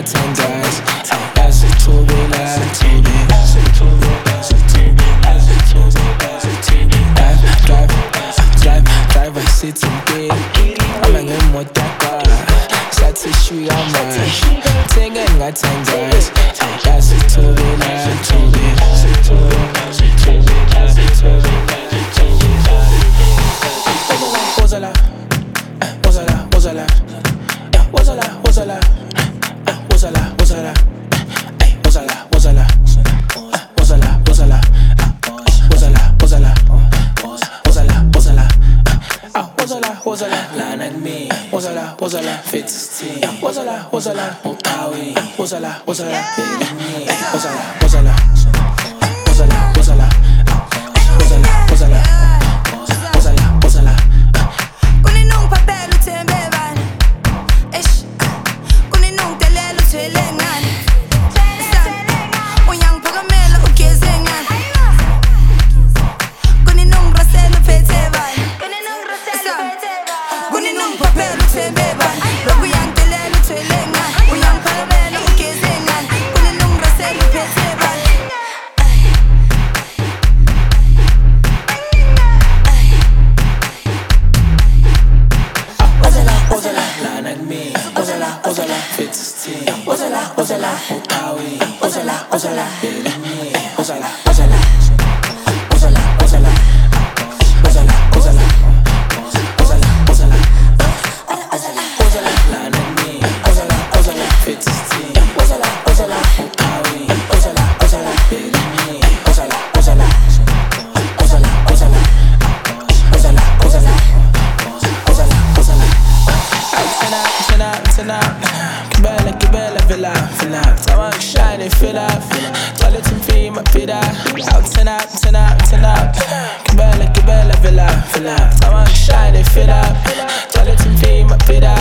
engathandazi yazithubela driver sithi mpeli ama ngemoto yakwa sathi shuya manje thenge engathandazi yazithubela Wozala, fit wozala, uqawi, wozala, baby, wozala. Kuninong papel uthembe bani? Eish, kuninong telelo uthwele ngani? Uyangiphakamela ugeze ngani? Kuninong raselo uphethe bani? Kuninong papel uthembe bani? Lokhu uyangitelela uthwele ngani? Uyangiphakamela ugeze ngani? Kuninong raselo uphethe bani? Wozala, fit wozala, uqawi, wozala, baby, wozala. Kibela, villa. Tama shine, fill up. Toilet and fee, my pida. Out, turn up. Kibela, villa. Tama shine, fill up. Toilet and fee, my pida.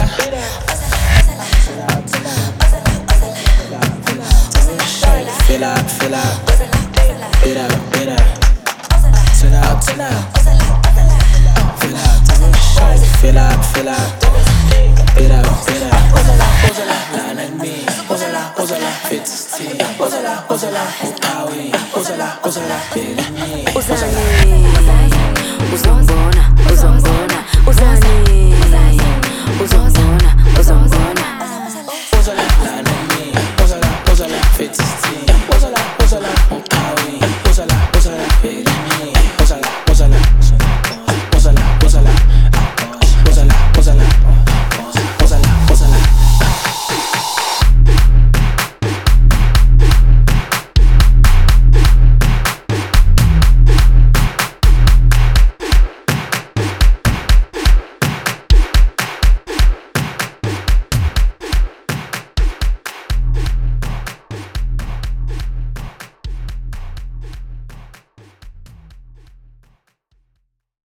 Fill up. Pida. Turn out. Fill up. Pida. Wozala, fit wozala, uqawi, wozala, baby, uzongibona